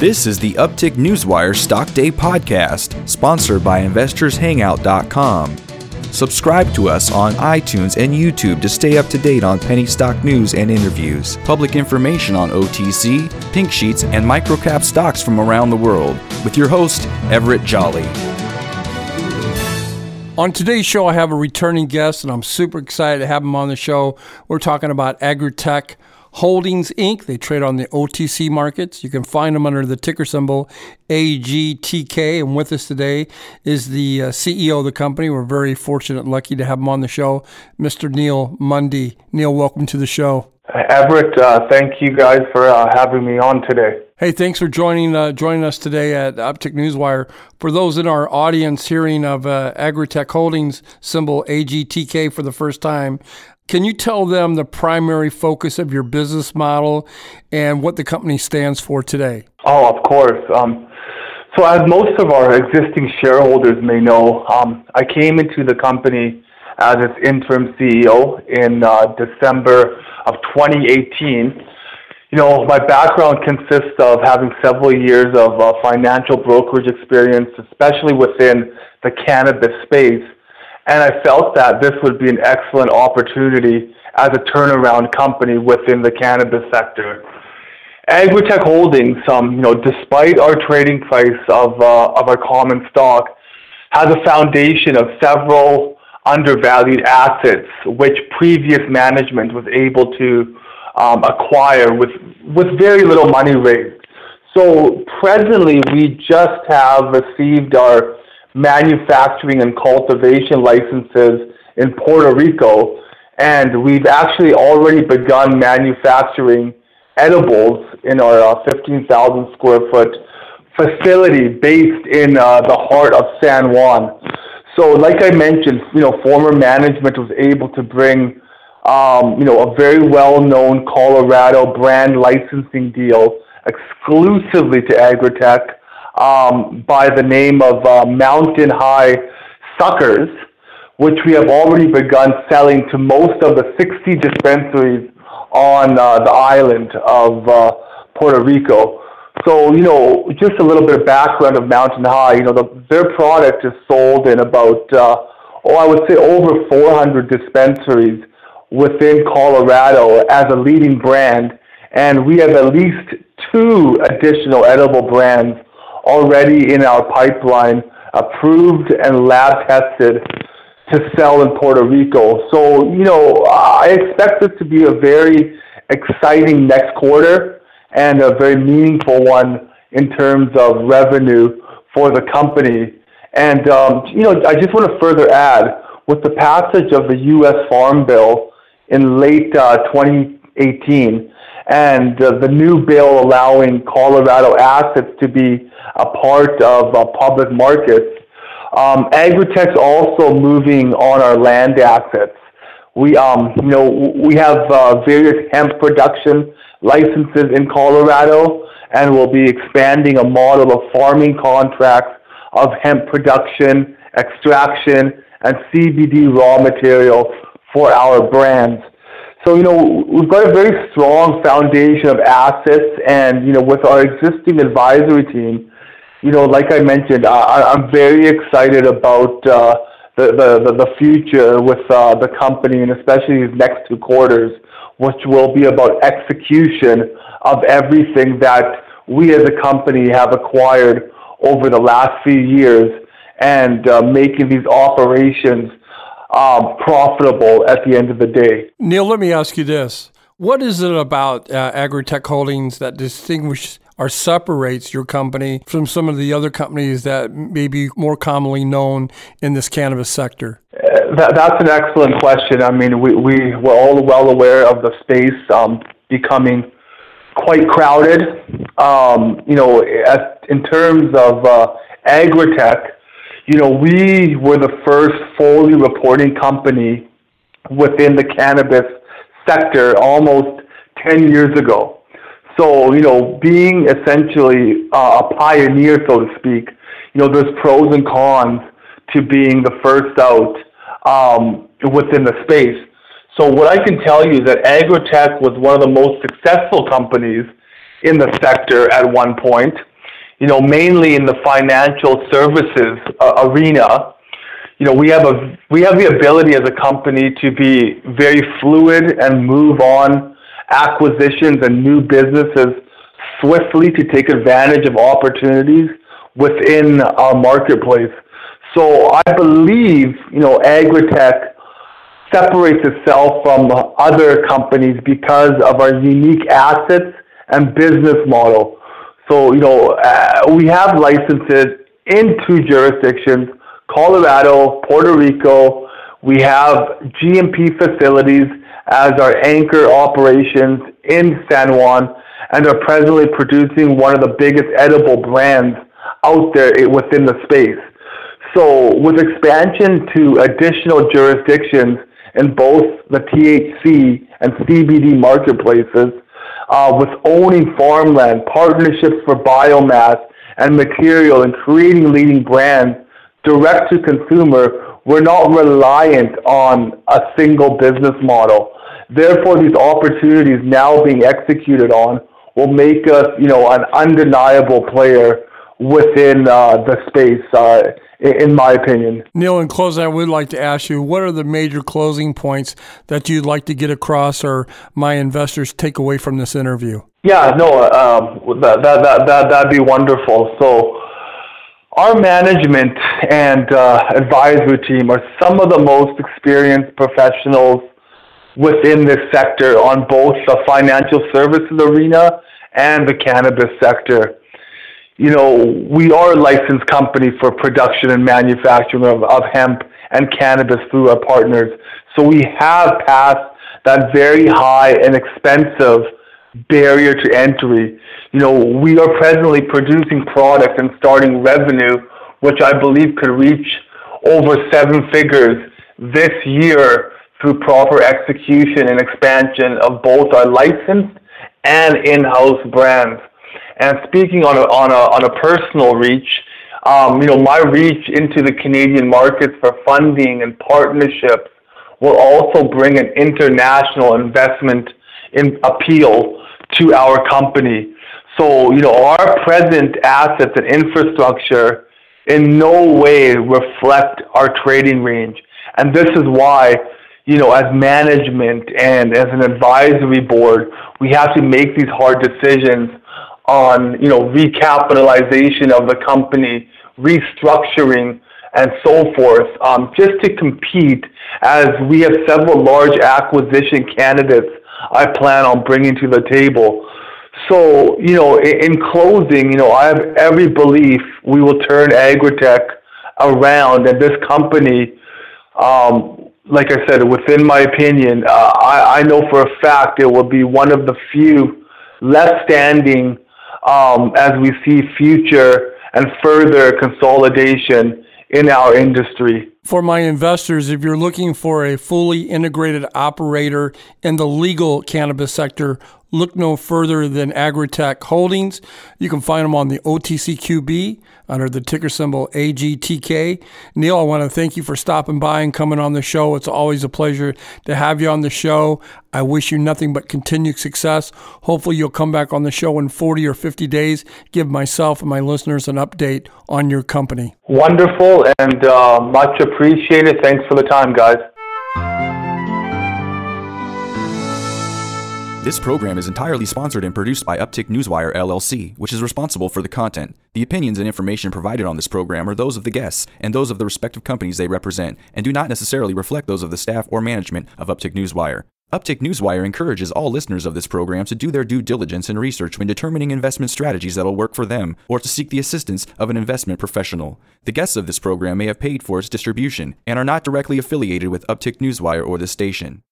This is the Uptick Newswire Stock Day podcast, sponsored by InvestorsHangout.com. Subscribe to us on iTunes and YouTube to stay up to date on penny stock news and interviews, public information on OTC, pink sheets, and microcap stocks from around the world, with your host, Everett Jolly. On today's show, I have a returning guest, and I'm super excited to have him on the show. We're talking about Agritech Holdings, Inc. They trade on the OTC markets. You can find them under the ticker symbol AGTK. And with us today is the CEO of the company. We're very fortunate and lucky to have him on the show, Mr. Neil Mundy. Neil, welcome to the show. Everett, thank you guys for having me on today. Hey, thanks for joining us today at Uptick Newswire. For those in our audience hearing of Agritech Holdings, symbol AGTK for the first time, can you tell them the primary focus of your business model and what the company stands for today? Oh, of course. So as most of our existing shareholders may know, I came into the company as its interim CEO in December of 2018. You know, my background consists of having several years of financial brokerage experience, especially within the cannabis space. And I felt that this would be an excellent opportunity as a turnaround company within the cannabis sector. Agritech Holdings, despite our trading price of our common stock, has a foundation of several undervalued assets, which previous management was able to acquire with very little money raised. So presently, we just have received our manufacturing and cultivation licenses in Puerto Rico, and we've actually already begun manufacturing edibles in our 15,000 square foot facility based in the heart of San Juan. So like I mentioned, former management was able to bring a very well-known Colorado brand licensing deal exclusively to Agritech by the name of Mountain High Suckers, which we have already begun selling to most of the 60 dispensaries on the island of Puerto Rico. So, just a little bit of background of Mountain High. Their product is sold in about, I would say over 400 dispensaries within Colorado as a leading brand, and we have at least 2 additional edible brands already in our pipeline, approved and lab tested to sell in Puerto Rico. So, I expect this to be a very exciting next quarter and a very meaningful one in terms of revenue for the company. And, I just want to further add, with the passage of the U.S. Farm Bill in late 2018, and the new bill allowing Colorado assets to be a part of public markets, Agritech's also moving on our land assets. We have various hemp production licenses in Colorado, and we'll be expanding a model of farming contracts of hemp production, extraction, and CBD raw material for our brands. So, we've got a very strong foundation of assets, and, with our existing advisory team, like I mentioned, I'm very excited about the future with the company, and especially these next 2 quarters, which will be about execution of everything that we as a company have acquired over the last few years, and making these operations profitable at the end of the day. Neil, let me ask you this. What is it about Agritech Holdings that distinguishes or separates your company from some of the other companies that may be more commonly known in this cannabis sector? That's an excellent question. I mean, we're all well aware of the space becoming quite crowded. In terms of Agritech, we were the first fully reporting company within the cannabis sector almost 10 years ago. So, being essentially a pioneer, so to speak, there's pros and cons to being the first out within the space. So what I can tell you is that Agritech was one of the most successful companies in the sector at one point. mainly in the financial services arena. We have the ability as a company to be very fluid and move on acquisitions and new businesses swiftly to take advantage of opportunities within our marketplace. So I believe, Agritech separates itself from other companies because of our unique assets and business model. So, we have licenses in 2 jurisdictions, Colorado, Puerto Rico. We have GMP facilities as our anchor operations in San Juan, and are presently producing one of the biggest edible brands out there within the space. So with expansion to additional jurisdictions in both the THC and CBD marketplaces, with owning farmland, partnerships for biomass and material, and creating leading brands direct to consumer, we're not reliant on a single business model. Therefore, these opportunities now being executed on will make us, an undeniable player within the space, in my opinion. Neil, in closing, I would like to ask you, what are the major closing points that you'd like to get across or my investors take away from this interview? Yeah, no, that'd be wonderful. So our management and advisory team are some of the most experienced professionals within this sector on both the financial services arena and the cannabis sector. We are a licensed company for production and manufacturing of hemp and cannabis through our partners. So we have passed that very high and expensive barrier to entry. We are presently producing products and starting revenue, which I believe could reach over 7 figures this year through proper execution and expansion of both our licensed and in-house brands. And speaking on a personal reach, my reach into the Canadian markets for funding and partnerships will also bring an international investment in appeal to our company. So, our present assets and infrastructure in no way reflect our trading range. And this is why, as management and as an advisory board, we have to make these hard decisions on, recapitalization of the company, restructuring, and so forth, just to compete, as we have several large acquisition candidates I plan on bringing to the table. So, in closing, I have every belief we will turn Agritech around, and this company, like I said, within my opinion, I know for a fact it will be one of the few left standing as we see future and further consolidation in our industry. For my investors, if you're looking for a fully integrated operator in the legal cannabis sector, look no further than Agritech Holdings. You can find them on the OTCQB under the ticker symbol AGTK. Neil, I want to thank you for stopping by and coming on the show. It's always a pleasure to have you on the show. I wish you nothing but continued success. Hopefully you'll come back on the show in 40 or 50 days, give myself and my listeners an update on your company. Wonderful and much appreciated. Thanks for the time, guys. This program is entirely sponsored and produced by Uptick Newswire, LLC, which is responsible for the content. The opinions and information provided on this program are those of the guests and those of the respective companies they represent, and do not necessarily reflect those of the staff or management of Uptick Newswire. Uptick Newswire encourages all listeners of this program to do their due diligence and research when determining investment strategies that will work for them, or to seek the assistance of an investment professional. The guests of this program may have paid for its distribution and are not directly affiliated with Uptick Newswire or this station.